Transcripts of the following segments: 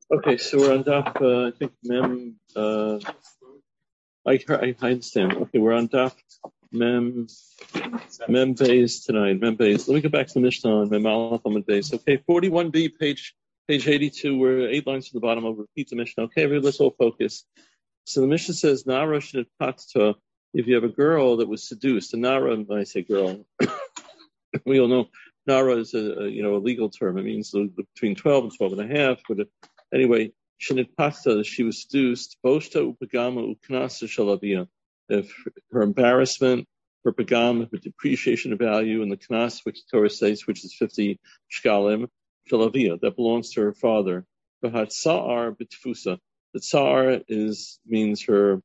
Okay, so we're on Daf, I think I understand. Okay, we're on Daf Mem Beis tonight. Mem Beis. Let me go back to the Mishnah on Mem Aleph Amud Beis. Okay, 41b, page 82. We're 8 lines to the bottom. I'll repeat the Mishnah. Okay, everybody, let's all focus. So the Mishnah says, Nara Shnit Patta, if you have a girl that was seduced, and Nara, when I say girl, we all know Nara is a legal term. It means between 12 and 12 and a half. But anyway, Shinit Pasta, she was seduced. Boshta upagama uknasa shalavia. If her embarrassment, her pagam, her depreciation of value, and the knas, which the Torah says, which is 50 shkalim, shalavia, that belongs to her father. V'hat sa'ar b'tfusa. The tsar means her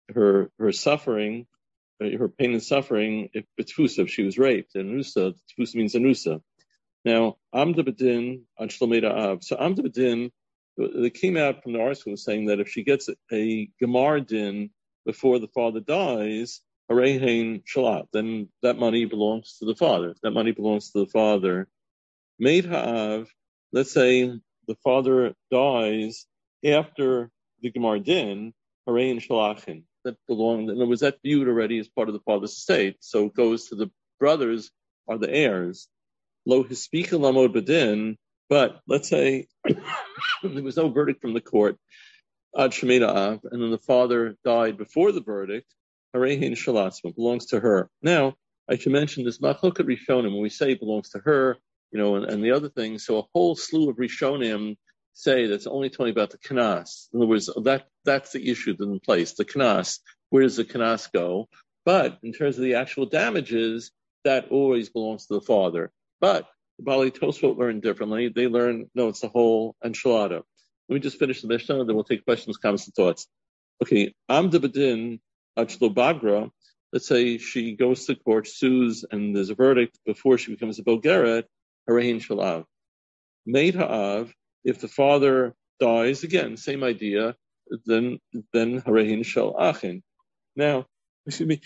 suffering, her pain and suffering, if she was raped, and anusa, tfusa means anusa. Now, Amda Badin, Anshlomeda Av. So Amda Badin, they came out from the article saying that if she gets a Gemar Din before the father dies, Harehain Shalat, then that money belongs to the father. That money belongs to the father. Maid Ha'av, let's say the father dies after the Gemar Din, Harehain Shalachin. That belonged, in other words, that viewed already as part of the father's estate. So it goes to the brothers are the heirs. Lo hispika lamod badin, but let's say there was no verdict from the court, ad shemeda av, and then the father died before the verdict, harehin shalatzma, belongs to her. Now, I should mention this machloket rishonim, when we say it belongs to her, and the other things, so a whole slew of rishonim say that's only talking about the knas. In other words, that's the issue that's in place, the knas. Where does the knas go? But in terms of the actual damages, that always belongs to the father. But the Bali Tosfot learn differently. They learn, no, it's the whole enchilada. Let me just finish the Mishnah, and then we'll take questions, comments, and thoughts. Okay, Amda Badin Achlo Bagra, let's say she goes to court, sues, and there's a verdict before she becomes a Bogeret, Harehin Shalav. Maid Ha'av, if the father dies, again, same idea, then Harehin Shalachin. Now, excuse me.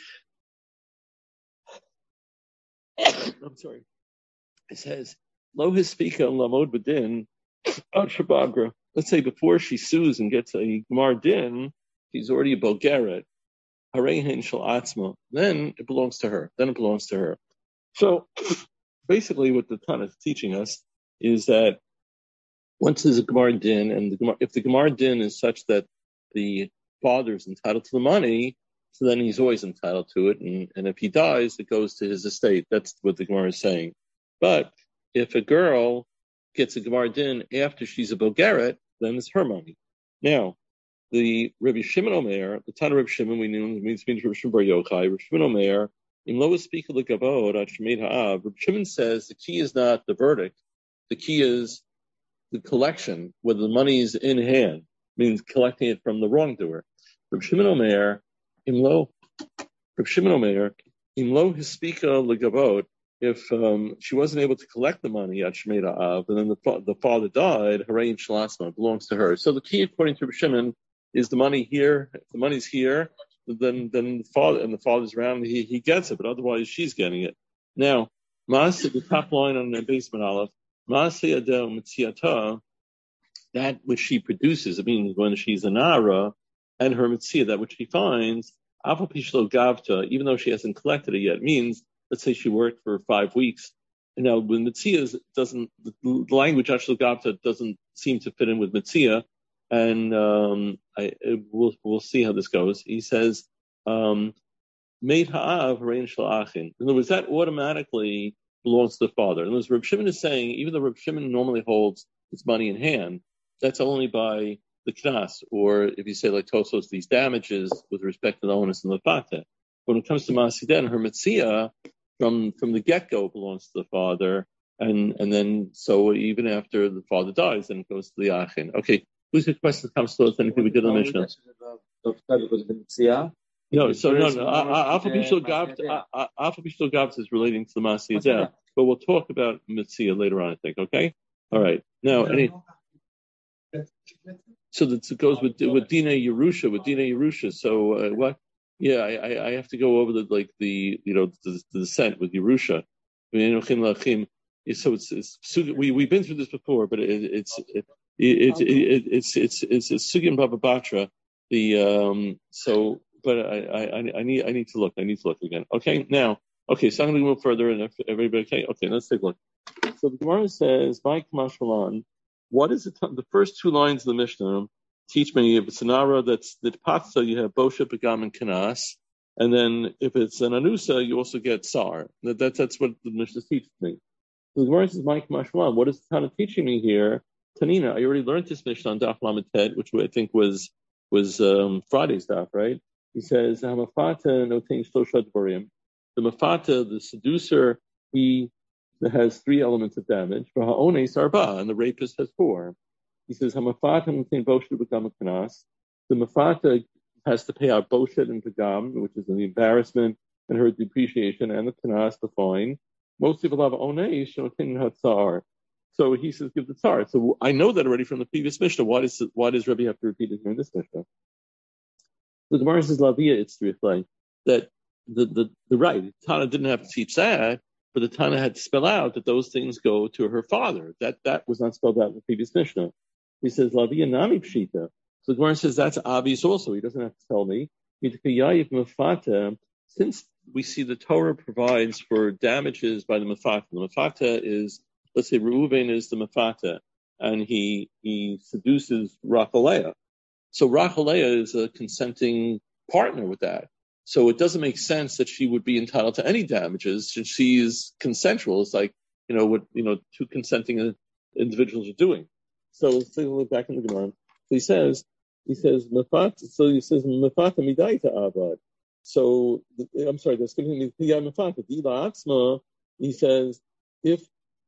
I'm sorry. It says, Lo hispika lamod badin ad shabagra. Let's say before she sues and gets a Gemar Din, she's already a Bogeret. Harehin shal atzma. Then it belongs to her. So basically what the Tana is teaching us is that once there's a Gemar Din, and if the Gemar Din is such that the father is entitled to the money, so then he's always entitled to it, and if he dies, it goes to his estate. That's what the Gemara is saying. But if a girl gets a Gemar Din after she's a Bogeret, then it's her money. Now, the Rabbi Shimon Omer, the Tana Rabbi Shimon, we know means Rabbi Shimon Bar Yochai. Rabbi Shimon Omer, in Lo Speak of the Gavod, Shemid Ha'av. Rabbi Shimon says the key is not the verdict. The key is the collection, whether the money is in hand, means collecting it from the wrongdoer. Rabbi Shimon Omer, in Lo Hispika Legavod, if she wasn't able to collect the money at Shemeda Av, and then the father died, Harein Shalasma, belongs to her. So the key, according to Rabbi Shimon, is the money here. If the money's here, then the father, and the father's around, he gets it, but otherwise she's getting it. Now, Maaseh, the top line on the basement Aleph, Maaseh Adel Mitziata, that which she produces, it means when she's a Nara, and her Mitzia, that which she finds, Apo Pishlo Gavta, even though she hasn't collected it yet, means, let's say she worked for 5 weeks. And now, when Mitzia doesn't, the language Ashlo Gavta doesn't seem to fit in with Mitzia, and we'll see how this goes. He says, Meit Ha'av Harein Shalachin. In other words, that automatically belongs to the father. In other words, Reb Shimon is saying, even though Reb Shimon normally holds his money in hand, that's only by the knas, or if you say like Tosos, these damages with respect to the onus and the fatah. When it comes to Masiden, her Mitzia from the get-go belongs to the father, and then so even after the father dies, then it goes to the Achin. Okay, who's the question that comes to us? Anything we did on the Mishnah? No, Alpha Bishul Gavta is relating to the Masiyah, but we'll talk about Mitzia later on, I think, okay? All right. Now, so that it goes with Dina Yerusha, So, what? Yeah, I have to go over the descent with Yerusha. So we've been through this before, but it's It's Sugyan Baba Batra. But I need to look. I need to look again. Okay, now. Okay, so I'm going to move further, and if everybody okay, let's take a look. So the Gemara says, "By Kamash what is the first two lines of the Mishnah? Teach me if it's an ara that's the patsa, you have bosha, pagam, and kanas, and then if it's an anusa, you also get sar. That's what the Mishnah teaches me. So the Gemara says, "My Kamash what is the Tana teaching me here?" Tanina, I already learned this Mishnah on Daf Lamed Ted, which I think was Friday's daf, right? He says, "Hamafata notein shlosha dvarim." The mafata, the seducer, he has three elements of damage. For ha'ones arba, and the rapist has four. He says, "Hamafata notein boshet begam kanas." The mafata has to pay out boshet and begam, which is the embarrassment and her depreciation, and the kanas, the fine. Mostly of ones notein hatzar. So he says, give the tzar. So I know that already from the previous Mishnah. Why does Rebbe have to repeat it here in this Mishnah? The Gemara says, Lavia, it's to reflect that the right, Tana didn't have to teach that, but the Tana had to spell out that those things go to her father. That was not spelled out in the previous Mishnah. He says, Lavia nami pshita. So the Gemara says, that's obvious also. He doesn't have to tell me. Since we see the Torah provides for damages by the mafata. The mafata is, let's say Reuven is the mafata, and he seduces Rachel. So Rachel is a consenting partner with that. So it doesn't make sense that she would be entitled to any damages since she is consensual. It's like, what two consenting individuals are doing. So let's take a look back in the Gemara. So he says mafata. So he says mafata midaita avad. So I'm sorry, that's giving me mafata dila atzma. He says if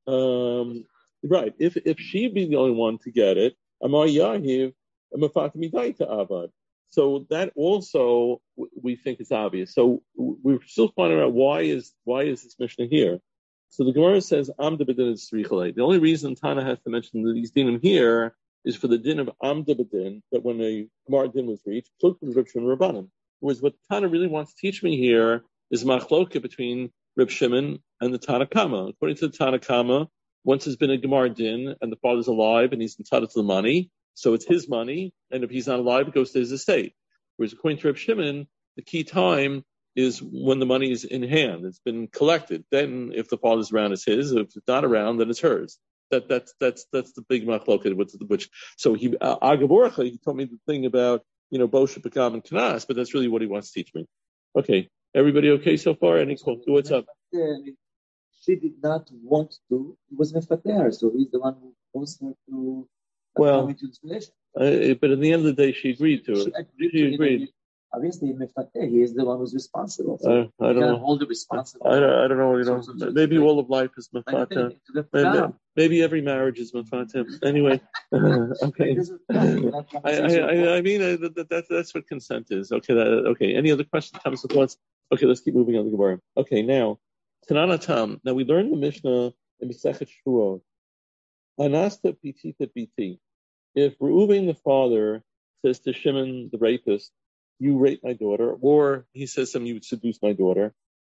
she be the only one to get it, Amar Yahiv mafata midaita avad. So that also we think is obvious. So we're still finding out why is this Mishnah here. So the Gemara says Amda b'din is tzrichalei. The only reason Tana has to mention these dinim here is for the din of Amda b'din, that when a Gemara din was reached, Pluk from Reb Shimon Rabbanim. Whereas what Tana really wants to teach me here is machloka between Reb Shimon and the Tana Kama. According to the Tana Kama, once there's been a Gemara din and the father's alive and he's entitled to the money, so it's his money, and if he's not alive, it goes to his estate. Whereas according to Reb Shimon, the key time is when the money is in hand, it's been collected. Then, if the father's around, it's his. If it's not around, then it's hers. That's the big machloket. Which so he Agaborcha, he told me the thing about Bosha Pekam and Kanas, but that's really what he wants to teach me. Okay, everybody okay so far? Any what's up? She did not want to. It was Mefater, so he's the one who forced her to. Well, but at the end of the day, she agreed to it. She agreed. Obviously, Mefater, he is the one who's responsible. So I don't know. Hold the responsible. I don't know. Maybe all of life is Mefater. Maybe every marriage is Mefater. Anyway, okay. I mean, that's what consent is. Okay. Okay. Any other questions, comments, or thoughts? Okay, let's keep moving on the Gemara. Okay, now Tanana Tam. Now we learned the Mishnah in Masechet Shvuot. Anasta pitita biti. If Reuven the father says to Shimon the rapist, "You rape my daughter," or he says to him, "You would seduce my daughter,"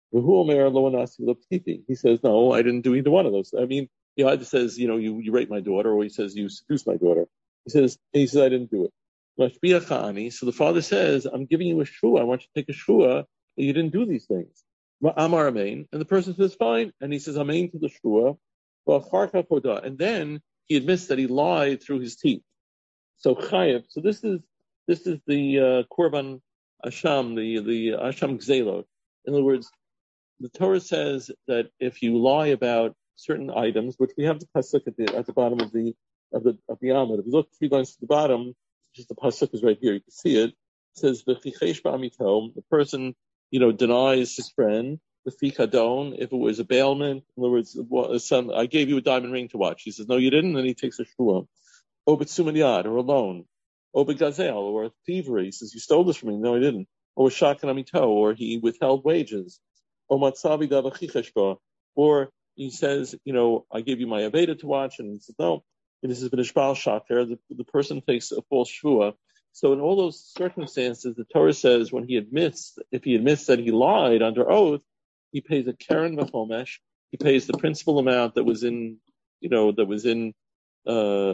he says, "No, I didn't do either one of those." I mean, he either says, "You rape my daughter," or he says, "You seduce my daughter." He says, "I didn't do it." So the father says, "I'm giving you a shua. I want you to take a shua. You didn't do these things." Amar Amen, and the person says, "Fine," and he says, "Amen" to the shua. And then he admits that he lied through his teeth. So chayev. So this is the korban asham, the asham gzelot. In other words, the Torah says that if you lie about certain items, which we have the pasuk at the bottom of the Amud. If you look 3 lines to the bottom, just the pasuk is right here. You can see it. It says the person denies his friend. The fikadon, if it was a bailment, in other words, I gave you a diamond ring to watch. He says, "No, you didn't," and he takes a shua. Obetsumaniyad, or a loan. Obegazel, or a thievery. He says, "You stole this from me." "No, I didn't." Or shakan amito, or he withheld wages. Or matzavi davachicheshba, or he says, "I gave you my aveda to watch," and he says, "No." And this has been a shbal shaker. The person takes a false shua. So in all those circumstances, the Torah says if he admits that he lied under oath, he pays a keren v'chomesh. He pays the principal amount that was in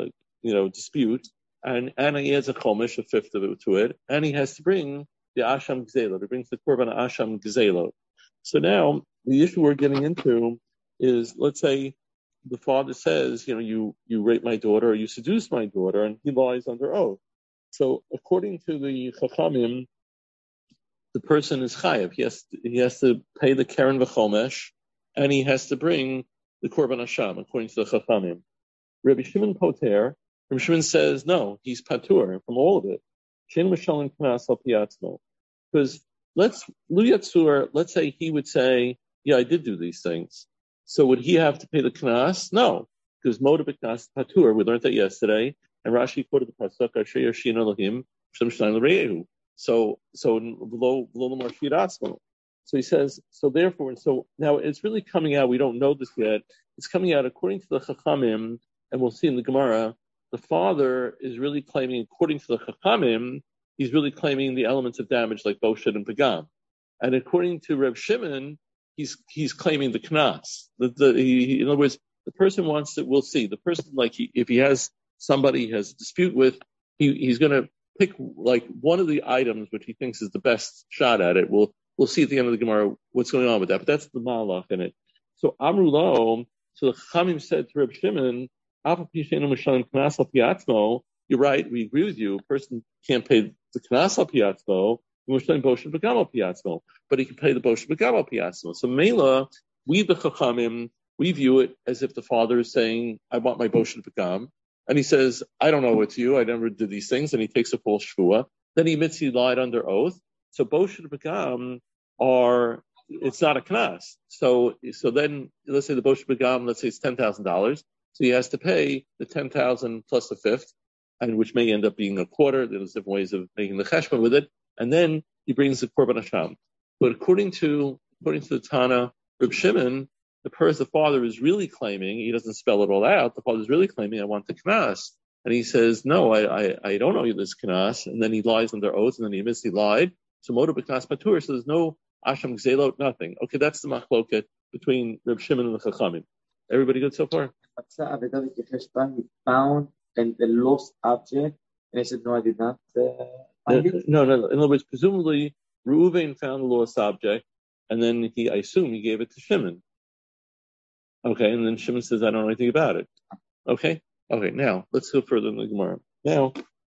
dispute, and he adds a chomish, a fifth of it to it, and he has to bring the asham gzela. He brings the korban asham gzela. So now the issue we're getting into is, let's say the father says, you rape my daughter or you seduce my daughter, and he lies under oath. So according to the Chachamim, the person is chayav. He has to pay the keren v'chomesh, and he has to bring the korban asham, according to the Chachamim. Rabbi Shimon Poter, Rabbi Shimon says, no, he's patur from all of it. Shein mishalim knas al piatzmo. Because let's say he would say, yeah, I did do these things. So would he have to pay the knas? No, because moda b'knas patur. We learned that yesterday, and Rashi quoted the pasuk Asher Yashin Elohim Shem Shnai L'Reyehu. So below the marshir atzmo. So he says, so now it's really coming out. We don't know this yet. It's coming out according to the Chachamim, and we'll see in the Gemara. The father is really claiming, according to the Chachamim, he's really claiming the elements of damage like Boshet and Pagam. And according to Reb Shimon, he's claiming the Knas. In other words, the person wants to, we'll see, the person, if he has somebody he has a dispute with, he's going to pick one of the items which he thinks is the best shot at it. We'll see at the end of the Gemara what's going on with that, but that's the malach in it. So Amru Lo, so the Chachamim said to Reb Shimon, you're right, we agree with you. A person can't pay the knas al piatzmo, but he can pay the boshet b'gam al piatzmo. So Mela, we the Chachamim, we view it as if the father is saying, I want my boshet b'gam, and he says, I don't know it's you, I never did these things, and he takes a false shvua. Then he admits he lied under oath. So boshet b'gam it's not a knas. So then, let's say the boshet b'gam, let's say it's $10,000. So he has to pay the 10,000 plus a fifth, and which may end up being a quarter. There's different ways of making the cheshbon with it, and then he brings the korban hasham. But according to the Tana, Reb Shimon, the father is really claiming, he doesn't spell it all out. The father is really claiming, I want the knas, and he says, no, I don't owe you this knas, and then he lies under oath, and then he admits he lied. So moda b'knas patur. So there's no asham gzelot, nothing. Okay, that's the machloket between Reb Shimon and the Chachamim. Everybody good so far? He found the lost object, and he said, no, I did not find it. No. In other words, presumably, Reuven found the lost object, and then I assume he gave it to Shimon. Okay, and then Shimon says, I don't know anything about it. Okay, now, let's go further in the Gemara. Now,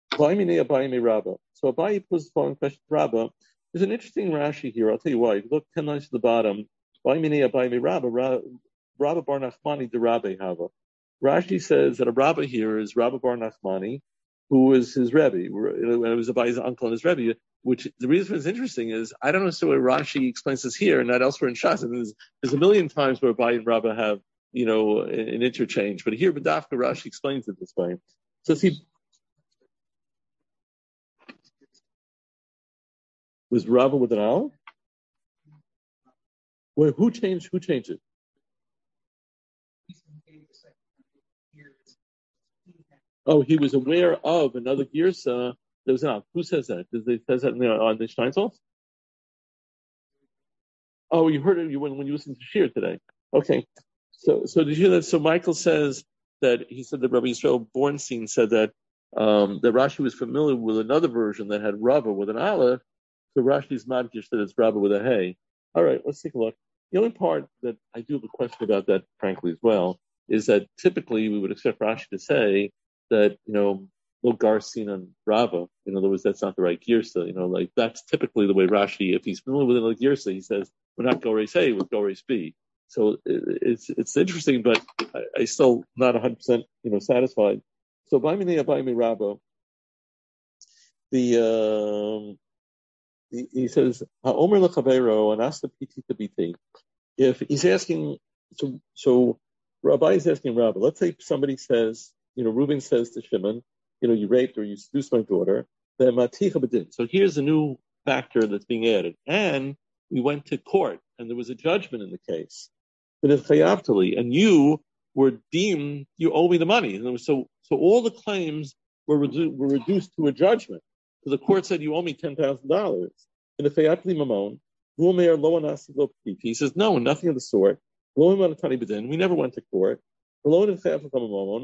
so Abaye poses the following question to Rabbah. There's an interesting Rashi here. I'll tell you why. If you look 10 lines to the bottom, Rabba Bar Nachmani de Rabbe Hava. Rashi says that a Rabba here is Rabba Bar Nachmani, who was his Rebbe. It was Abaye's uncle and his Rebbe, which the reason it's interesting is, I don't know why Rashi explains this here and not elsewhere in Shas. I mean, there's a million times where Abaye and Rabba have, an interchange, but here B'dafka Rashi explains it this way. So see, was Rabba with an owl? Wait, who changed it? Oh, he was aware of another girsa. There was an who says that? Says that on the Steinsaltz? Oh, you heard it when you listened to Shir today. Okay. So did you hear that? So Michael says that he said that Rabbi Yisrael Bornstein said that that Rashi was familiar with another version that had Rabba with an aleph. So Rashi's madgish that it's Rabba with a hey. All right, let's take a look. The only part that I do have a question about that, frankly, as well, is that typically we would expect Rashi to say that, no Garcin and Rava. In other words, that's not the right girsa. That's typically the way Rashi, if he's familiar with another girsa, he says, we're not Gores A, we're Gores B. So it's interesting, but I still not 100%, satisfied. So, Baimine Rava, he says, Ha'omer lechavero and ask the PT to BT. If he's asking, so Rabbi is asking Rabbi, let's say somebody says, Reuben says to Shimon, you raped or you seduced my daughter, then maticha b'din. So here's a new factor that's being added. And we went to court and there was a judgment in the case. But if chayavtali, and you were deemed, you owe me the money. And so all the claims were reduced to a judgment. So the court said, you owe me $10,000. And the chayavtali mamon, he says, no, nothing of the sort. We never went to court.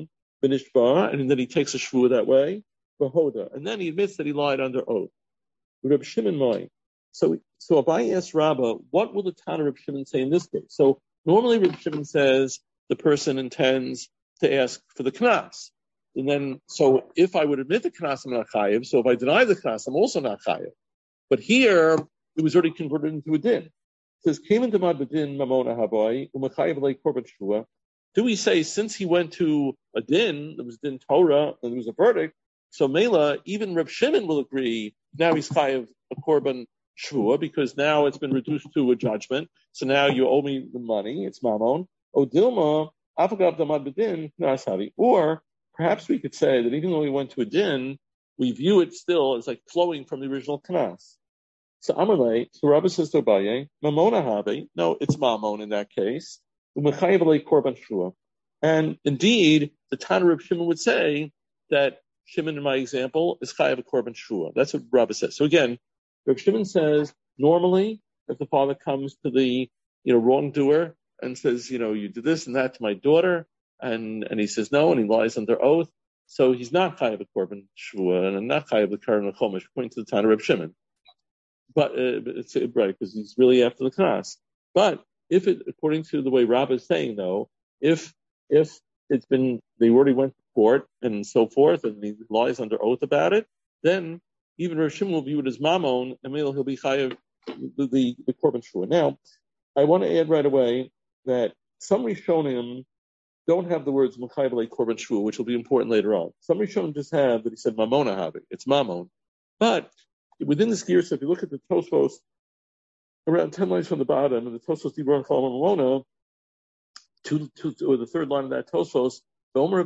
Benishba, and then he takes a shvua that way, Behoda, and then he admits that he lied under oath. Reb Shimon Moy. So Abaye asks Rabbah, what will the Tana Reb Shimon say in this case? So normally Reb Shimon says the person intends to ask for the knas. And then, so if I would admit the knas, I'm not chayiv. So if I deny the knas, I'm also not chayiv. But here, it was already converted into a din. It says, came into Madbadin Mamona Habai, Umachayiv Lei Korban Shvua. Do we say, since he went to a din, there was din Torah, and there was a verdict, so Mela, even Reb Shimon will agree, now he's chayiv a Korban Shvua, because now it's been reduced to a judgment. So now you owe me the money, it's Mamon. O Dilma, Afagav Damad Badin, Knas Havi. Or perhaps we could say that even though we went to a din, we view it still as like flowing from the original Knas. So Amalei, so Rabbi says to Abaye, Mamona Habe, no, it's Mamon in that case. Korban Shvua. And indeed, the Tana Reb Shimon would say that Shimon, in my example, is chayav a korban shvua. That's what Rabbi says. So again, Reb Shimon says normally, if the father comes to the wrongdoer and says, you did this and that to my daughter, and he says no, and he lies under oath, so he's not chayav a korban shvua and not chayav the karan chomesh, according to the Tana Reb Shimon. But it's right because he's really after the knas. But if it, according to the way Rabbi is saying though, if it's been, they already went to court and so forth, and he lies under oath about it, then even Rav Shimon will view it as mamon, and he'll be chayav the korban shvua. Now, I want to add right away that some Rishonim don't have the words chayav korban shvua, which will be important later on. Some Rishonim just have that he said mamona have it. It's mamon. But within this gear, so if you look at the Tosfos, around 10 lines from the bottom, and the Tosfos Dibron Chol Mamona, or the third line of that Tosfos, don't be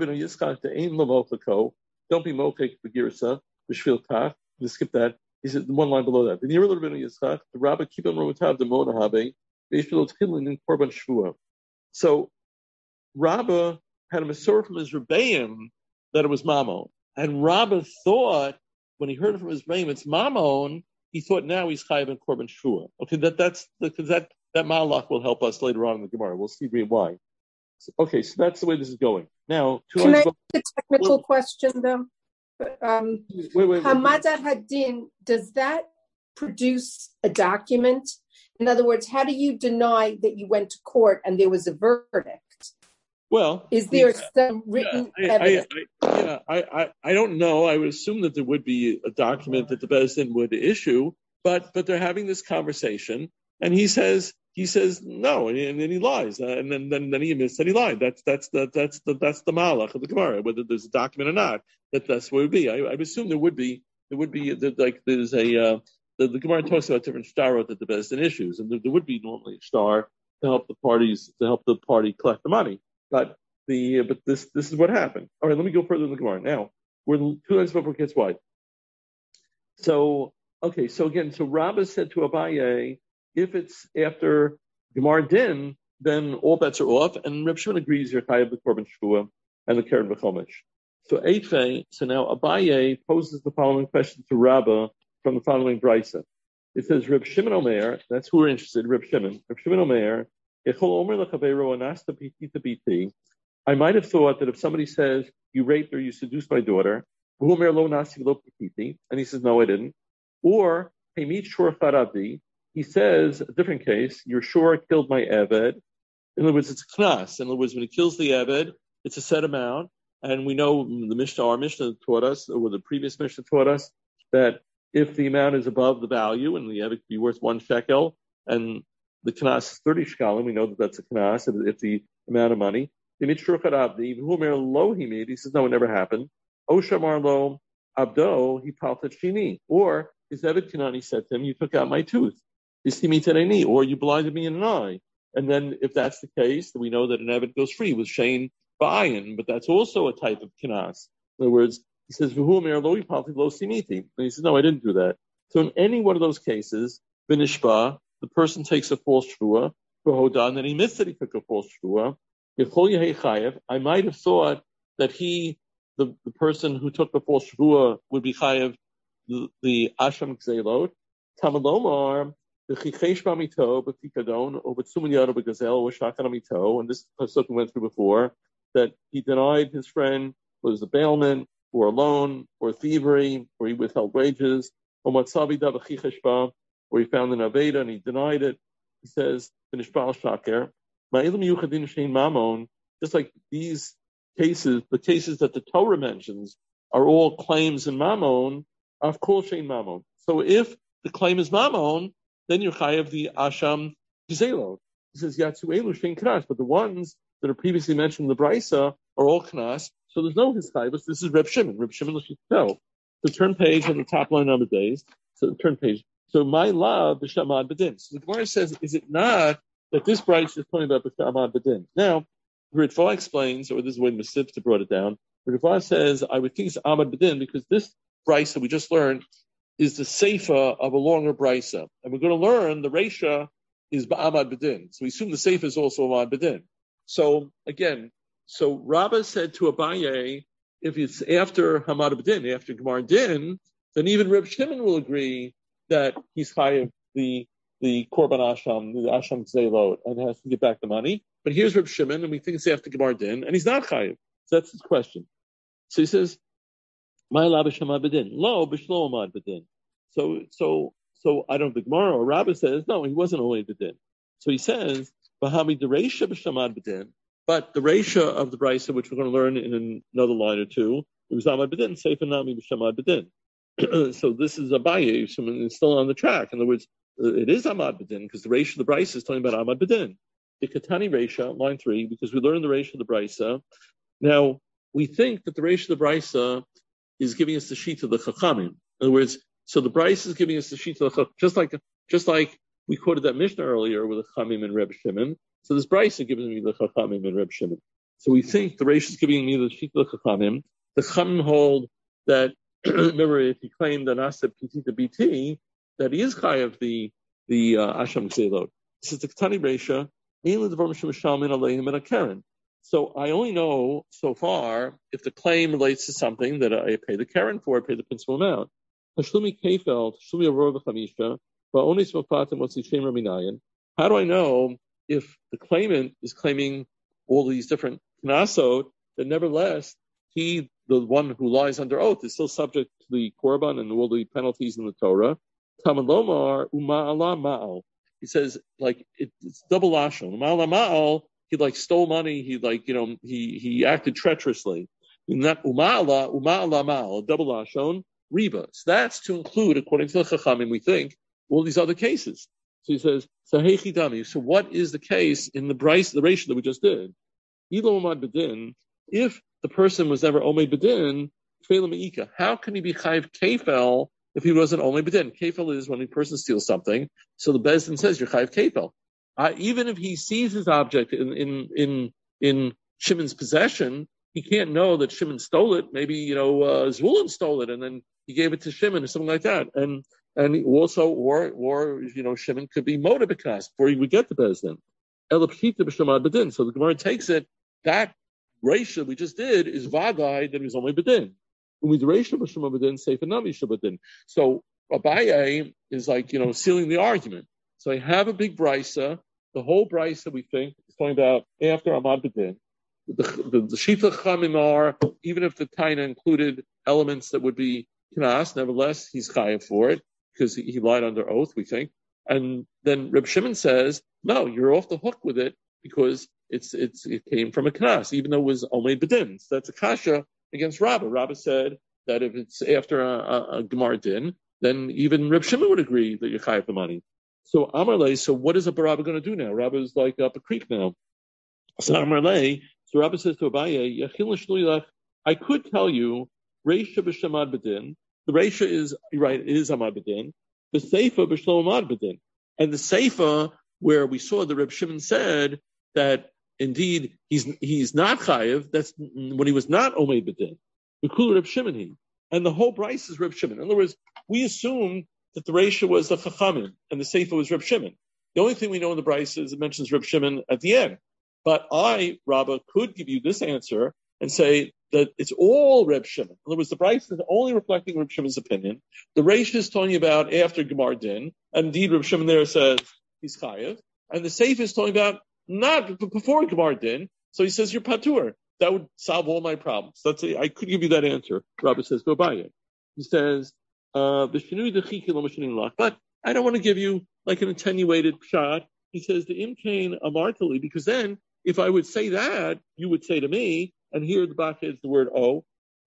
mokek begirsa, b'shvil kach. Let's skip that. He said one line below that. The near little bit of Yitzchak, the Rabbi keep on rotav the mona habe, b'shvil tchilin in korban shvua. So Rabbi had a Masorah from his Rebbeim that it was Mamon, and Rabbi thought when he heard it from his Rebbeim it's Mamon, he thought now he's chayav in korban shvua. Okay, that malach will help us later on in the Gemara. We'll see why. Okay, so that's the way this is going. Now, can I ask a technical question, though? Wait. Hamadat Hadin, does that produce a document? In other words, how do you deny that you went to court and there was a verdict? Well, is there some written evidence? I don't know. I would assume that there would be a document that the Beis Din would issue, but they're having this conversation, and he says no, and then he lies, and then he admits that he lied. That's the malach of the Gemara, whether there's a document or not. That's what it would be. I would assume there would be like there's a the Gemara talks about different shtarot that the Beis Din issues, and there would be normally a shtar to help the party collect the money. But this is what happened. All right, let me go further in the Gemara. Now we're 2 lines before it gets wide. So Rabbah said to Abaye, if it's after Gemar Din, then all bets are off, and Reb Shimon agrees you're chayav the korban shvua and the keren v'chomesh. So now Abaye poses the following question to Rabbah from the following brisa. It says, Reb Shimon Omer, that's who we're interested in, Reb Shimon Omer, I might have thought that if somebody says, you raped or you seduced my daughter, and he says, no, I didn't. Or, he says, a different case, you're sure killed my Eved. In other words, it's a knas. In other words, when he kills the Eved, it's a set amount. And we know our Mishnah taught us, or the previous Mishnah taught us, that if the amount is above the value, and the Eved could be worth 1 shekel, and the knas is 30 shekalim, we know that that's a knas, if the amount of money. He says, no, it never happened. Oshamar lo abdo, he paltat shini. Or his Eved Kanani said to him, you took out my tooth. Or you blinded me in an eye. And then if that's the case, then we know that an Eved goes free with Shane Ba'ayin, but that's also a type of kinas. In other words, he says, and he says, no, I didn't do that. So in any one of those cases, Binishba, the person takes a false shvua, and then he admits that he took a false shvua. I might have thought that the person who took the false shvua would be chayav the asham gzelot. Tamalomar, the chichesh b'amito b'fikadon or b'tzumin yado b'gazel or shakan amito, and this pasuk we went through before, that he denied his friend was a bailment, or a loan, or thievery, or he withheld wages, or matzavi davachi cheshba, or he found an aveda and he denied it. He says, "Nishbal shaker, ma'ilim yuchadin shein mamon." Just like these cases, the cases that the Torah mentions are all claims in mamon, of kol shein mamon. So if the claim is mamon, then you're chayav the asham gzelo. He says yatsu elu shein knas, but the ones that are previously mentioned in the brisa are all knas. So there's no hischayvus. This is Reb Shimon. Reb Shimon no. So turn page on the top line of the days. So turn page. So my love b'shamad b'din. So the Gemara says, is it not that this brisa is talking about b'shamad b'din? Now, Ritva explains, or this is the way Mesivta brought it down. Ritva says, I would think it's amad b'din because this brisa we just learned is the seifa of a longer brisa, and we're going to learn the reisha is ba'amad b'din. So we assume the seifa is also amad b'din. So again. So Rabbah said to Abaye, if it's after Hamad B'din, after Gemar Din, then even Reb Shimon will agree that he's chayav the Korban Asham, the Asham Zelot, and has to get back the money. But here's Reb Shimon, and we think it's after Gemar Din, and he's not chayav. So that's his question. So he says, "My la b'Hamad B'din, lo b'shlo Hamad B'din." So I don't think Gemara or Rabbah says no, he wasn't only B'din. So he says, "Bahami dereisha b'Hamad B'din." But the reisha of the brisa, which we're going to learn in another line or two, it was Amad B'din, Seifa Nami B'Shamad B'din. So this is Abaye, it's still on the track. In other words, it is Amad B'din, because the reisha of the brisa is talking about Amad B'din. The Katani reisha, line 3, because we learned the reisha of the brisa. Now, we think that the reisha of the brisa is giving us the sheet of the Chachamim. In other words, so the brisa is giving us the sheet of the Chachamim, just like we quoted that Mishnah earlier with the Chachamim and Reb Shimon. So this brisa is giving me the Chachamim and Reb Shimon. So we think the Reish is giving me the Shita Chachamim. The Chachamim hold that, remember, if he claimed an Asep Kitita BT, that he is chayav the Asham Gzelot. This is the Ketani Reisha, mainly the Vormishim Shalmin Aleihim and a Karen. So I only know so far if the claim relates to something that I pay the Karen for, I pay the principal amount. Tashlumi Kefel, Tashlumi Aurora Chamisha, Ba'onis Mafatim Motzi Shem Raminayan. How do I know if the claimant is claiming all these different knasot, that nevertheless, he, the one who lies under oath, is still subject to the korban and all the penalties in the Torah? Tamalomar uma'ala ma'al. He says, like, it's double lashon. Uma'ala ma'al, he stole money, he acted treacherously. In that uma'ala ma'al, double lashon, riba. So that's to include, according to the Chachamim, we think, all these other cases. So he says, so what is the case in the Bryce, the ratio that we just did? If the person was never Omed Bedin, how can he be Chayiv Kefel if he wasn't Omed Bedin? Kefel is when a person steals something. So the Beis Din says, you're Chayiv Kefel. Even if he sees his object in Shimon's possession, he can't know that Shimon stole it. Maybe, Zvulun stole it and then he gave it to Shimon or something like that. And also, or Shimon could be motivated before he would get to Beis Din. Elapshita b'Shamad B'din. So the Gemara takes it, that ratio we just did is Vagai that was only B'din. With ratio b'Shamad B'din, Sefer Nami Shabadin. So Abaye is sealing the argument. So I have a big brisa. The whole brisa we think is talking about after Amad B'din. The Shita Chamim are, even if the Taina included elements that would be Knas, nevertheless he's chayav for it, because he lied under oath, we think. And then Reb Shimon says, no, you're off the hook with it because it came from a knas, even though it was only B'din. So that's a kasha against Rabbah. Rabbah said that if it's after a Gemar Din, then even Reb Shimon would agree that you're chayav the money. So Amarle, so what is a Rabbah going to do now? Rabbah is like up a creek now. So Amarle, so Rabbah says to Abaye, Yachil Shluilach, I could tell you, Reisha b'Shamad B'din. The Reisha is, right, it is Amad B'din. The Seifa b'Shlo Amad B'din. And the Seifa, where we saw the Reb Shimon said that indeed he's not chayiv, that's when he was not Omed B'din. V'kul Reb Shimon. And the whole Bryce is Reb Shimon. In other words, we assume that the Reisha was the Chachamim and the Seifa was Reb Shimon. The only thing we know in the Bryce is it mentions Reb Shimon at the end. But I, Rabbah, could give you this answer and say that it's all Reb Shimon. In other words, the Bryce is only reflecting Reb Shimon's opinion. The Reish is talking about after Gemar Din, and indeed Reb Shimon there says he's chayav, and the Seif is talking about not before Gemar Din. So he says you're patur. that would solve all my problems. I could give you that answer. Rabbi says, go buy it. He says, but I don't want to give you like an attenuated shot. He says the imkain amartali, because then if I would say that, you would say to me, and here the back is the word o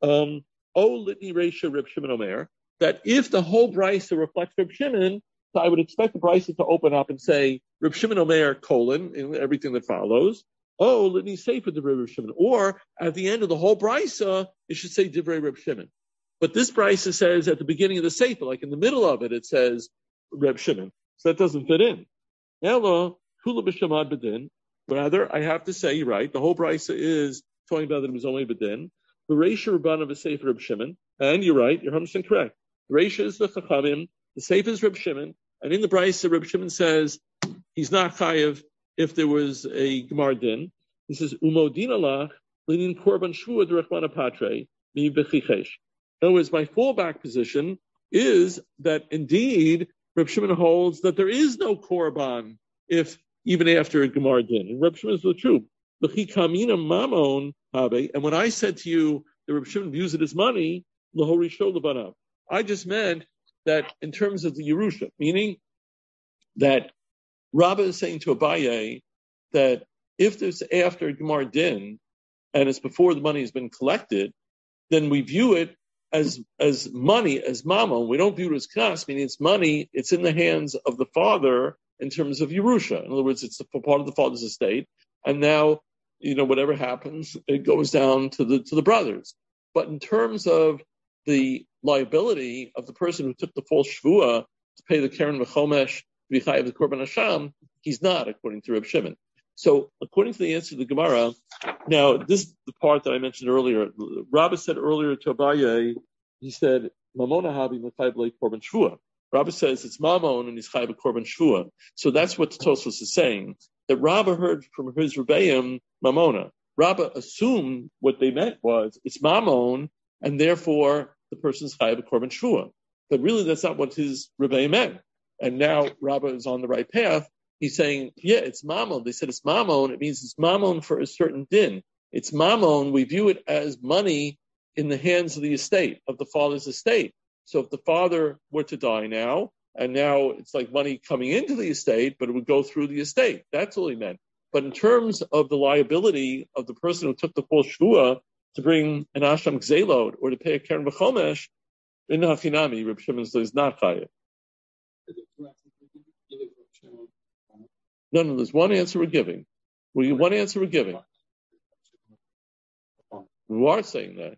litni reisha Reb Shimon Omer, that if the whole brisa reflects Reb Shimon, so I would expect the brisa to open up and say Reb Shimon Omer colon in everything that follows. Oh, litni sefer divrei Reb Shimon, or at the end of the whole brisa, it should say divrei Reb Shimon. But this brisa says at the beginning of the sefer, like in the middle of it, it says Reb Shimon. So that doesn't fit in. Ela kula b'shamad b'din. Rather, I have to say, you're right, the whole brisa is talking about that it was only b'din. The Reisha Rabban of a sefer Reb Shimon, and you're right, you're 100% correct. The Reisha is the Chachamim, the sefer is Reb Shimon, and in the brisa, Reb Shimon says he's not chayiv if there was a Gemar din. He says, Umodin alach, linin korban shvua d'rachmana patre, mi bechichesh. In other words, my fallback position is that indeed Reb Shimon holds that there is no korban if even after a Gemar din. And Reb Shimon is the truth. L'chikamina mamon habe. And when I said to you that Reb Shimon views it as money, l'horisho l'banav, I just meant that in terms of the Yerusha, meaning that Rabbah is saying to Abaye that if there's after Gemar din and it's before the money has been collected, then we view it as money, as mammon. We don't view it as kas, meaning it's money, it's in the hands of the father in terms of Yerusha. In other words, it's part of the father's estate. And now, whatever happens, it goes down to the brothers. But in terms of the liability of the person who took the false shvua to pay the Keren V'chomesh, V'chayev the Korban Hasham, he's not, according to Reb Shimon. So, according to the answer to the Gemara, now, this is the part that I mentioned earlier. Rabbi said earlier to Abaye, he said, Mamona habi V'chayev le Korban Shvua. Rabbi says it's Mammon and he's Chayev Korban Shvua. So that's what the Tosfos is saying. That Rabbi heard from his Rebbeim, Mamona. Rabbi assumed what they meant was it's Mammon, and therefore the person's Chayev Korban Shvua. But really that's not what his Rebbeim meant. And now Rabbi is on the right path. He's saying, yeah, it's Mammon. They said it's Mammon. It means it's Mammon for a certain din. It's Mammon. We view it as money in the hands of the estate, of the father's estate. So if the father were to die now, and now it's like money coming into the estate, but it would go through the estate. That's all he meant. But in terms of the liability of the person who took the full shvua to bring an asham gzelot or to pay a keren v'chomesh, in hachinami, Reb Shimon says not chayav. No, there's one answer we're giving. One answer we're giving. We are saying that.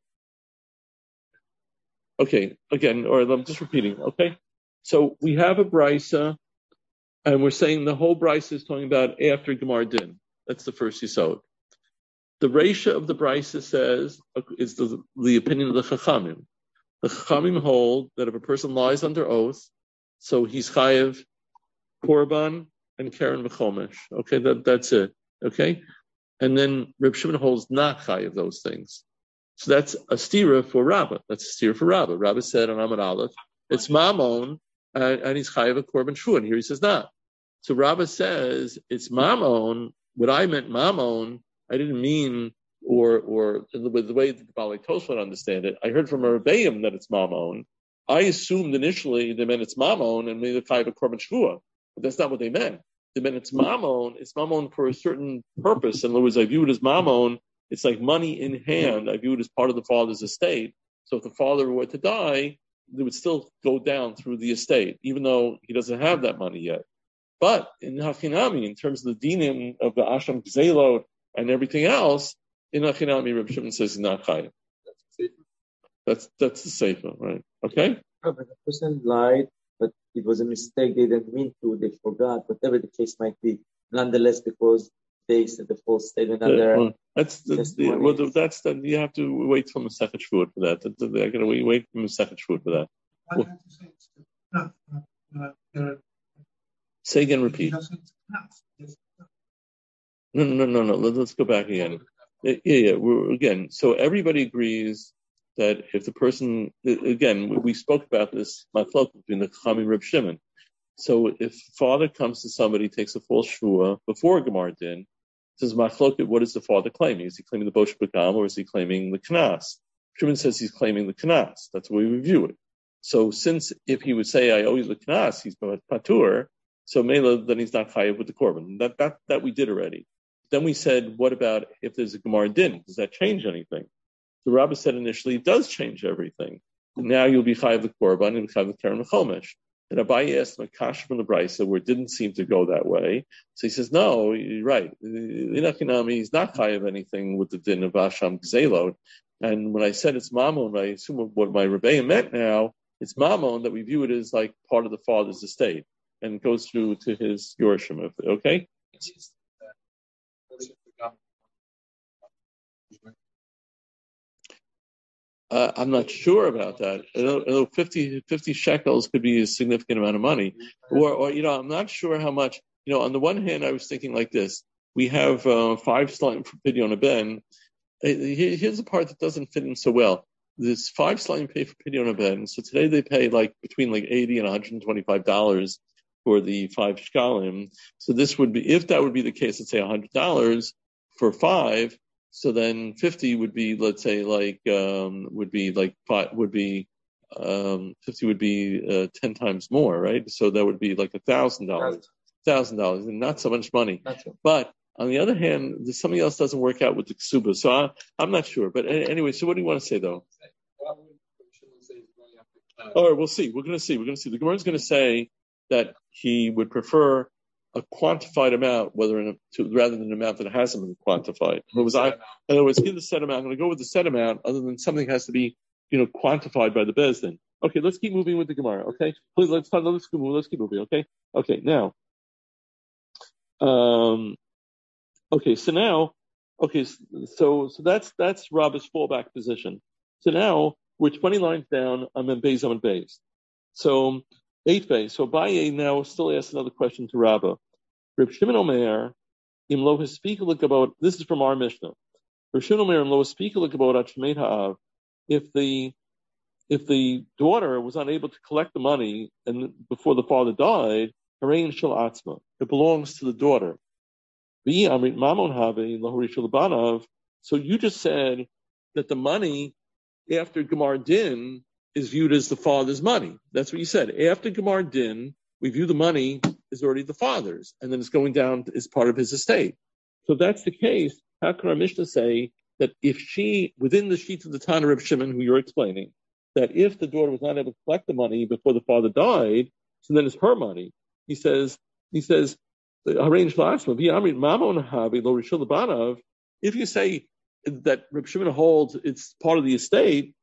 Okay, again, or I'm just repeating, okay? So we have a brisa, and we're saying the whole brisa is talking about after Gemar din. That's the first yisod. The reisha of the brisa says, is the opinion of the Chachamim. The Chachamim hold that if a person lies under oath, so he's chayev, korban, and keren v'chomesh. Okay, that's it. Okay? And then Reb Shimon holds not chayev those things. So that's a stira for Rabbah. That's a stira for Rabbah. Rabbah said on Amud Aleph, it's Mammon, and he's chayev a korban shvua. And here he says not. So Rabbah says it's Mammon. What I meant Mammon, I didn't mean, or the way the Balei Tosfos would understand it. I heard from a Rebbeim that it's Mammon. I assumed initially they meant it's Mammon and made it chayev a korban shvua. But that's not what they meant. They meant it's Mammon. It's Mammon for a certain purpose. In other words, I view it as Mammon. It's like money in hand. I view it as part of the father's estate. So if the father were to die, it would still go down through the estate, even though he doesn't have that money yet. But in Hachinami, in terms of the dinim of the Asham Gzelot and everything else, in Hachinami, Reb Shimon says he's not chayav. That's the sefer, right? Okay? But the person lied, but it was a mistake. They didn't mean to. They forgot. Whatever the case might be. Nonetheless, because they said the false statement under. You have to wait till the second shvut for that. They're going to wait from the second shvut for that. Say again, repeat. No. Let's go back again. Yeah. Again, so everybody agrees that if the person, again, we spoke about this, machlok between the Chachamim and Reb Shimon. So if father comes to somebody, takes a false shvua before Gemar din, Says Machloket, what is the father claiming? Is he claiming the Bosh Bagam or is he claiming the Knas? Shimon says he's claiming the Knas. That's the way we view it. So since if he would say I owe you the Knas, he's Patur, so Mela, then he's not chayav with the korban. That we did already. Then we said, what about if there's a Gemara Din? Does that change anything? The Rabbah said initially it does change everything. Now you'll be chayav the korban and chayav the keren chomesh. And Abaye asked Makash from the Brisa where it didn't seem to go that way. So he says, no, you're right. Inachinami, he's not chayav anything with the din of Asham Gzelot. And when I said it's Mammon, I assume what my Rebbeim meant now, it's Mammon that we view it as like part of the father's estate. And it goes through to his Yorshim. Okay? I'm not sure about that. 50 shekels could be a significant amount of money. Or I'm not sure how much. On the one hand, I was thinking like this. We have 5 slayim for Pidyon Ben. Here's the part that doesn't fit in so well. There's 5 slayim pay for Pidyon Ben. So today they pay between $80 and $125 for the 5 shkalim. So this would be, if that would be the case, let's say $100 for 5. So then 50 would be, let's say, 50 would be 10 times more, right? So that would be like $1,000, and not so much money. But on the other hand, something else doesn't work out with the ksuba. So I'm not sure. But anyway, so what do you want to say though? All right, we'll see. We're going to see. The Gemara is going to say that he would prefer a quantified amount, rather than an amount that hasn't been quantified. In other words, give the set amount. I'm going to go with the set amount, other than something has to be, quantified by the Bezdin. Okay, let's keep moving with the Gemara. Okay, please let's keep moving. Okay. Now, so that's Rabba's fallback position. So now we're 20 lines down. I'm in Beis Amud Beis. So 8 Beis. So Abaye now still asks another question to Rabbah. Reb Shimon Omer, Imlo Hispika about this is from our Mishnah. Reb Shimon Omer, Imlo Hispika about Achmei Ha'av. If the daughter was unable to collect the money and before the father died, Harein Shel Atzma. It belongs to the daughter. Amrit Mamon Have Lahori Shel Banav. So you just said that the money after Gemar Din is viewed as the father's money. That's what you said. After Gemar Din, we view the money as already the father's, and then it's going down as part of his estate. So if that's the case, how can our Mishnah say that if she, within the sheet of the Tana Reb Shimon, who you're explaining, that if the daughter was not able to collect the money before the father died, so then it's her money. He says, if you say that Reb Shimon holds it's part of the estate,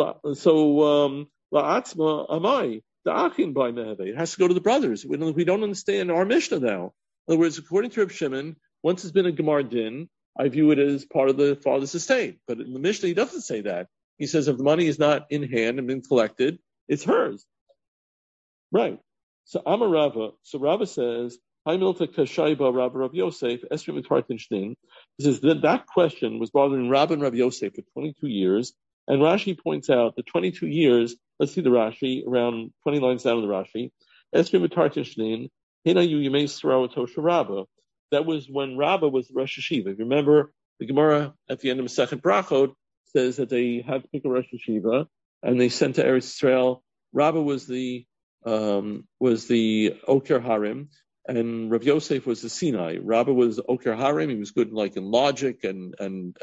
la'atzma amai, da'achin by mehave. It has to go to the brothers. We don't understand our Mishnah now. In other words, according to Reb Shimon, once it's been a Gemar Din, I view it as part of the father's estate. But in the Mishnah, he doesn't say that. He says if the money is not in hand and been collected, it's hers. Right. So Amar Rava. So Rava says, Hi Milta Kashaiba Rabba Rav Yosef, Esrim Tartinstein. He says that question was bothering Rabba and Rav Yosef for 22 years. And Rashi points out that 22 years, let's see the Rashi, around 20 lines down in the Rashi, Esrim Tartinstein, Hinayu Yemei Srao Tosha Rabba. That was when Rabba was Rosh Hashiva. If you remember, the Gemara at the end of Masechet Brachot says that they had to pick a Rosh Hashiva, and they sent to Eretz Yisrael. Rabba was the Oker Harim, and Rav Yosef was the Sinai. Rabba was Oker Harim. He was good in logic, and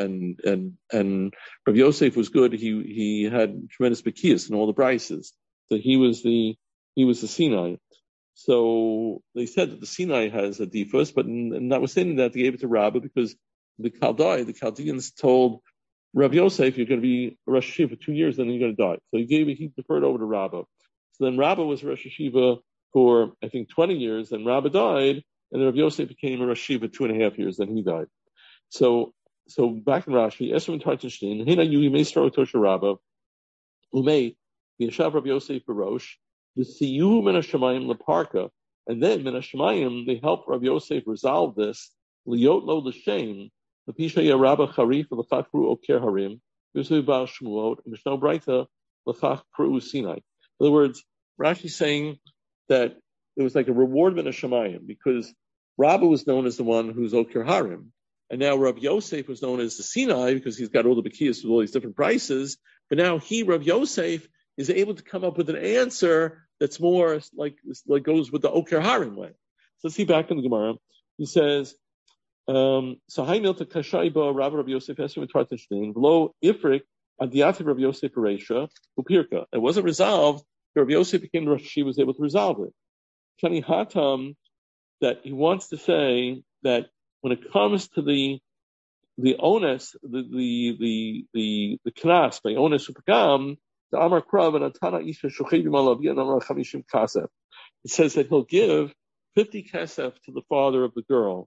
Rav Yosef was good. He had tremendous bekias in all the brises. So he was the Sinai. So they said that the Sinai has a defus, but notwithstanding that, they gave it to Rabba because the Chaldeans told Rav Yosef, you're going to be Rosh Hashiva for 2 years, then you're going to die. So he deferred over to Rabba. So then Rabba was Rosh Hashiva for, I think, 20 years, then Rabba died, and then Rav Yosef became a Rosh Hashiva 2.5 years, then he died. So back in Rashi, Esrim Tartinstein, Hina Yu Yimei Tosha Rabba, Umei, Yeshav Rav Yosef Barosh, the Siyu Min HaShamayim Leparka, and then Min HaShamayim, they helped Rav Yosef resolve this, Liot Lo L'Shem, the Pishaya Rabba Charif, L'chakru Oker Harim, Yosef Baal Shmuot, and Mishnah Braita, L'chakru Sinai. In other words, Rashi's saying that it was like a reward Min HaShamayim, because Rabba was known as the one who's Oker Harim, And now Rav Yosef was known as the Sinai because he's got all the Bekiyas with all these different prices. But now Rav Yosef, is able to come up with an answer that's more like goes with the Oker Harim way. So let's see back in the Gemara. He says, so Hai Milta Kashaiba Rav Yosef Esrim Tartishtin, V'lo Ifrik Adiativ Rav Yosef Eresha Upirka. It wasn't resolved. Rav Yosef became the Rosh Hashiva, was able to resolve it. Shani Hatam, that he wants to say that when it comes to the onus, the knas, the onus upagam, the Amar Krav and Atana Isha Shochevim Alavi and Amar Chamishim Kasef. It says that he'll give 50 kasef to the father of the girl.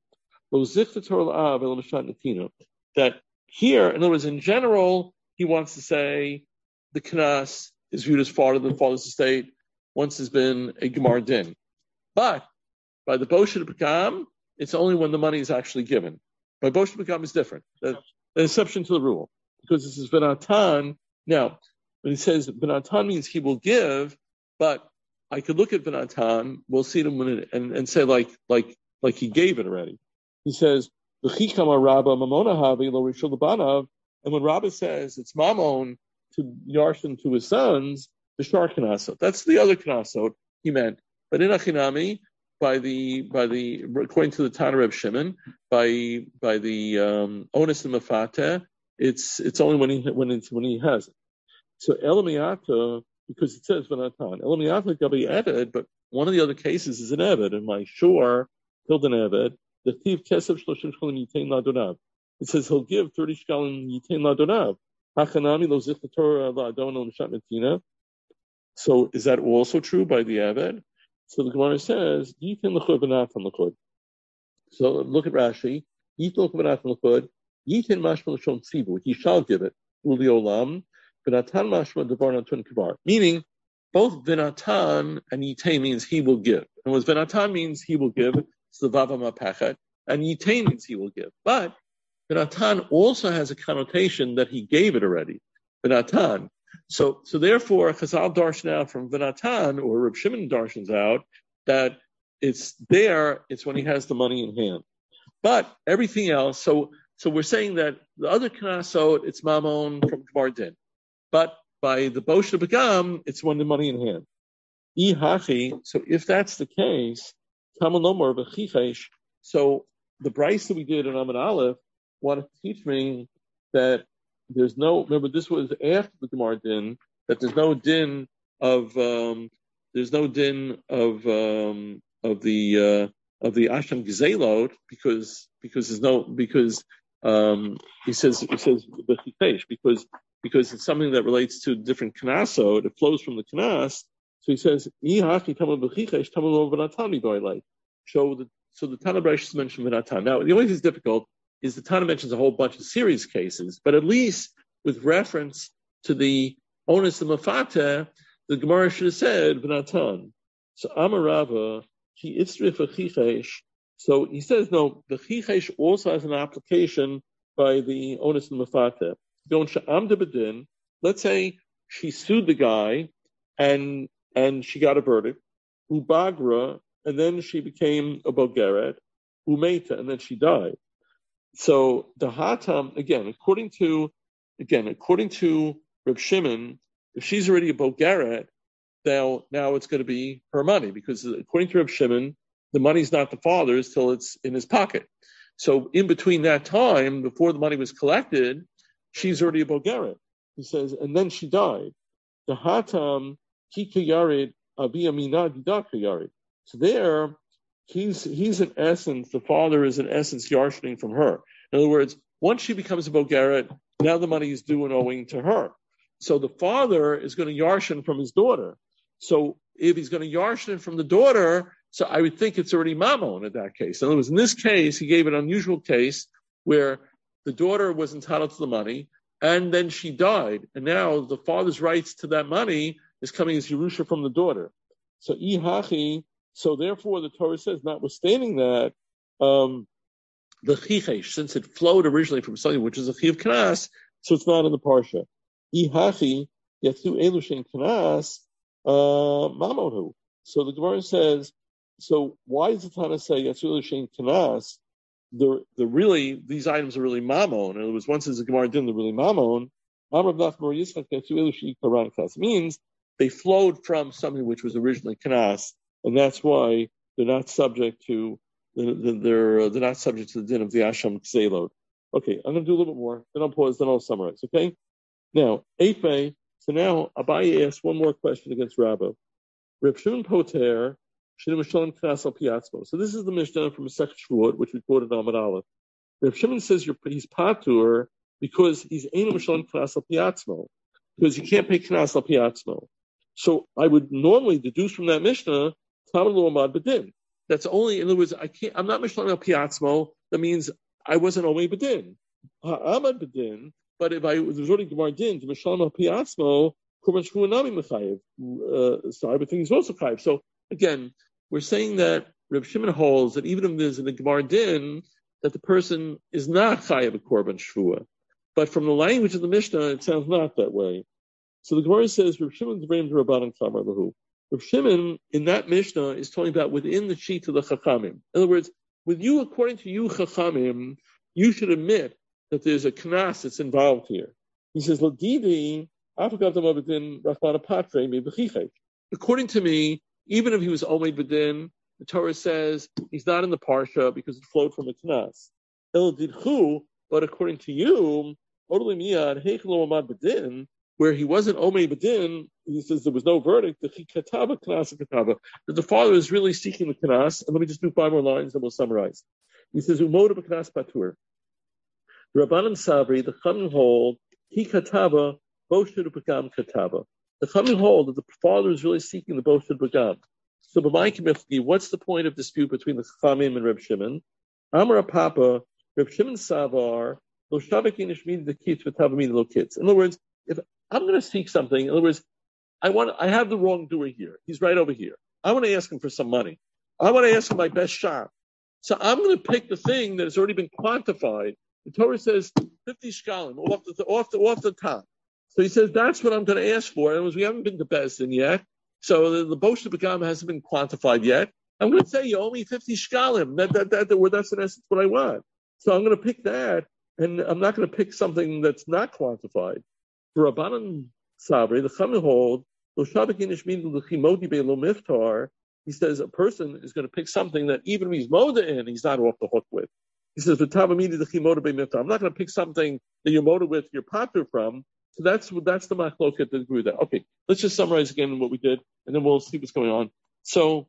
That here, in other words, in general, he wants to say the knas is viewed as part of the father's estate once there's been a gemar din. But by the Boshet Pekam, it's only when the money is actually given. By Boshet Pekam is different. An exception to the rule. Because this is Benatan. Now, when he says Benatan means he will give, but I could look at Benatan, we'll see it in a minute, and say like he gave it already. He says, and when Rabba says it's Mamon to Yarshin to his sons, the Shar Knasot. That's the other Knasot he meant. But in Achinami, by the according to the Tana Reb Shimon, by the onus and Mafata, it's only when he has it. So Elamiyata, because it says Vanatan, Elamiyata can be added, but one of the other cases is an Eved, and my shore killed an Eved. The thief Kesef Shloshim Shkalim Yitain Ladonav. It says he'll give 30 Shkalim Yitain Ladonav. Hachanami Lo Zich Torah La'adon Al Nishat Metina. So is that also true by the Eved? So the Gemara says Yitain L'chud Vanatan L'chud. So look at Rashi. Yitain L'chud Vanatan L'chud. Yitain Mashma L'shon Tzivu. He shall give it. Uli Olam. Vinatan Mashma Devar Natun Kibar. Meaning, both Vinatan and Yitain means he will give. And what Vinatan means he will give, it's the Vava Mapachet, and Yitain means he will give. But Vinatan also has a connotation that he gave it already. Vinatan. So therefore, Chazal darshan out from Vinatan, or Reb Shimon darshans out, that it's when he has the money in hand. But everything else, so we're saying that the other Knasot, it's Mamon from Gemar Din. But by the Boshet Begam, it's when the money in hand. So if that's the case, so the Bryce that we did in Amud Aleph wanted to teach me that remember this was after the Gemar Din, that there's no din of the Asham Gzelot because he says because it's something that relates to different knasot, it flows from the knas. So he says, so the Tana Bryce mentioned Vinatan. Now, the only thing that's difficult is the Tana mentions a whole bunch of serious cases, but at least with reference to the onus of Mafata, the Gemara should have said Vinatan. So Amarava, he itzrif a chichesh. So he says, no, the chichesh also has an application by the onus of Mafata. Let's say she sued the guy and she got a verdict. Ubagra, and then she became a Bogeret. Umeta, and then she died. So the Hatam, again, according to Reb Shimon, if she's already a Bogeret, now it's going to be her money, because according to Reb Shimon, the money's not the father's till it's in his pocket. So in between that time, before the money was collected, she's already a Bogeret. He says, and then she died. The Hatam Kika Yarid Abiyamina Didaka Yarid. So there, he's in essence, the father is in essence yarshening from her. In other words, once she becomes a Bogeret, now the money is due and owing to her. So the father is going to yarshen from his daughter. So if he's going to yarshen from the daughter, so I would think it's already Mamon in that case. In other words, in this case, he gave an unusual case where the daughter was entitled to the money, and then she died. And now the father's rights to that money is coming as Yerusha from the daughter. So therefore the Torah says, notwithstanding that, the chichesh, since it flowed originally from something which is a chiv knas, so it's not in the parsha. Ihachi yatsu elushin knas mamonhu. So the Gemara says, so why does the Tana say yatsu elushin knas? really these items are really mamon. In other words, once it's a gemar din, they're really mamon. Means they flowed from something which was originally kanas, and that's why they're not subject to they're not subject to the din of the asham kseilot. Okay, I'm going to do a little bit more. Then I'll pause. Then I'll summarize. Okay. Now, Eife. So now Abaye asks one more question against Rabba. Reb Shimon Poter. So this is the Mishnah from Masechet Shvuot, which we quoted on Amud Aleph. Reb Shimon says he's patur because he's Eino Mishlan Knas Al Piatzmo, because he can't pay Knas Al Piatzmo. So I would normally deduce from that Mishnah Tamar Lo Amad B'Din. That's only, in other words, I'm not Mishlan Al Piatzmo. That means I wasn't Omei B'Din. Amad B'Din. But if there's already Gemar Din to Mishlan Al Piatzmo, Korban Shvuah Nami Mechayev. So I would think he's also Chayev. So again, we're saying that Reb Shimon holds that even if there's an Gemar Din, that the person is not Chayev a Korban Shvuah. But from the language of the Mishnah, it sounds not that way. So the Gemara says, Reb Shimon's Reim Rabbanan Kamar Lahu. Reb Shimon, in that Mishnah, is talking about within the sheet of the Chachamim. In other words, with you, according to you, Chachamim, you should admit that there's a Knas that's involved here. He says, L'divi, according to me, even if he was Omei B'Din, the Torah says he's not in the Parsha because it flowed from a Knas. But according to you, where he wasn't Omei B'Din, he says there was no verdict, that the father is really seeking the Knas. And let me just do 5 more lines and we'll summarize. He says, Umoda B'Knas Patur. Rabbanan Sabri, the Chachamim hold, Ki Kataba, Boshud B'Gam Kataba. The Chachamim hold that the father is really seeking the Boshud B'Gam. So, what's the point of dispute between the Chachamim and Reb Shimon? Amar Papa, Reb Shimon Savar, Lo Shavik Inishmid the Kitz V'Tavamid Lo Kitz. In other words, if I'm going to seek something, in other words, I have the wrongdoer here. He's right over here. I want to ask him for some money. I want to ask him my best shot. So I'm going to pick the thing that has already been quantified. The Torah says 50 shkalim off the top. So he says that's what I'm going to ask for. And we haven't been to Beis Din yet, so the Boshud B'Gam hasn't been quantified yet. I'm going to say you owe me 50 shkalim. That's in essence what I want. So I'm going to pick that, and I'm not going to pick something that's not quantified. For Rabbanan Sabri, the Chachamim hold, he says a person is going to pick something that even if he's moda in, he's not off the hook with. He says, I'm not going to pick something that you're moda with, you're patur from. So that's the machloket that agree with that. Okay, let's just summarize again what we did, and then we'll see what's going on. So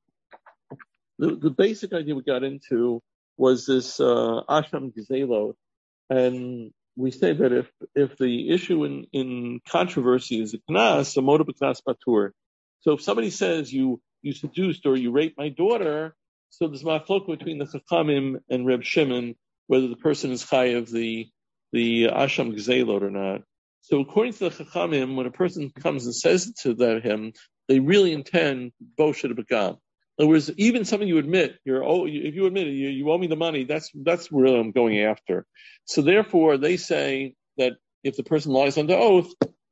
the basic idea we got into was this Asham Gezelot, and we say that if the issue in controversy is a knas, a moda b'knas patur. So if somebody says you seduced or you raped my daughter, so there's machloket between the Chachamim and Reb Shimon whether the person is chayav the Asham Gezelot or not. So according to the Chachamim, when a person comes and says to him, they really intend Boshud B'Gam. In other words, even something you admit, if you admit it, you owe me the money, that's really I'm going after. So therefore, they say that if the person lies under oath,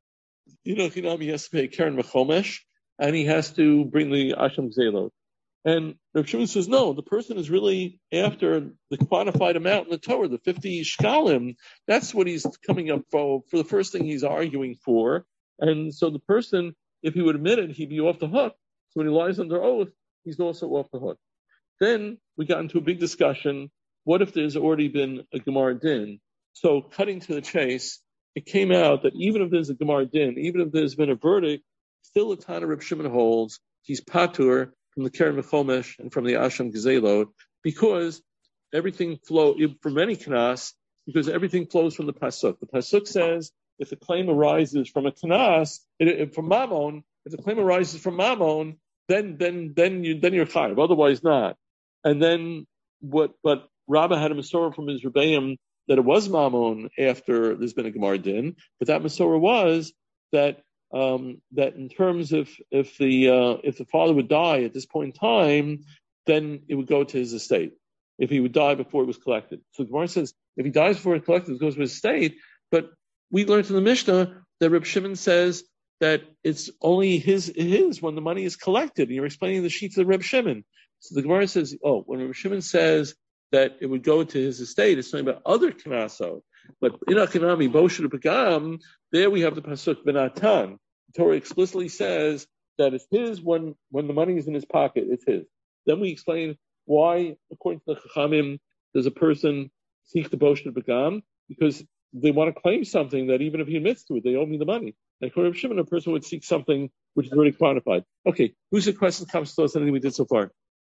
he has to pay Keren Mechomesh, and he has to bring the Asham Gezelot. And Reb Shimon says, no, the person is really after the quantified amount in the Torah, the 50 shkalim. That's what he's coming up for the first thing he's arguing for. And so the person, if he would admit it, he'd be off the hook. So when he lies under oath, he's also off the hook. Then we got into a big discussion. What if there's already been a Gemar Din? So cutting to the chase, it came out that even if there's a Gemar Din, even if there's been a verdict, still the Tana Reb Shimon holds he's patur from the Keren Mechomesh and from the Asham Gezelot, because everything flows from any Knas, because everything flows from the Pasuk. The Pasuk says if the claim arises from a Knas, from Mammon, if the claim arises from Mammon, then you're chayav. Otherwise not. And then but Rabbah had a Masorah from his Rebbeim that it was Mammon after there's been a Gemar Din, but that Masorah was that in terms of if the father would die at this point in time, then it would go to his estate. If he would die before it was collected. So the Gemara says if he dies before it's collected, it goes to his estate. But we learned in the Mishnah that Reb Shimon says that it's only his when the money is collected. And you're explaining the sheets of Reb Shimon. So the Gemara says, when Reb Shimon says that it would go to his estate. It's talking about other knaso. But in Akinami, Boshur Pagam, there we have the pasuk Benatan. The Torah explicitly says that it's his when the money is in his pocket, it's his. Then we explain why, according to the Chachamim, does a person seek the Boshur Pagam? Because they want to claim something that even if he admits to it, they owe me the money. And according to Shimon, a person would seek something which is already quantified. Okay, who's the question, comments, thoughts, anything we did so far?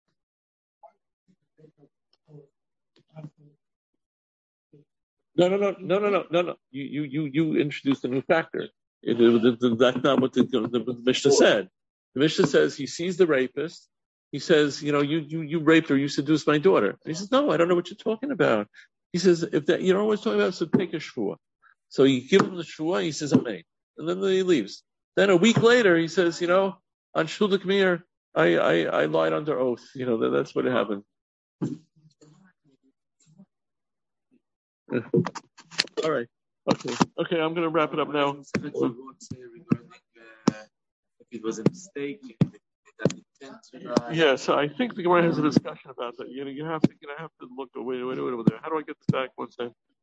No. You introduced a new factor. That's not what the Mishnah said. The Mishnah says he sees the rapist. He says, you raped or you seduced my daughter. And he says, no, I don't know what you're talking about. He says, if that, you know what he's talking about, so take a shvua. So you give him the shvua, he says, amen. And then he leaves. Then a week later, he says, on Shul D'Kmir, I lied under oath. That's what happened. All right. Okay, I'm going to wrap it up now. If it was a mistake, yeah, so I think the Gemara has a discussion about that. You're gonna have to look. Wait over there. How do I get this back? One second.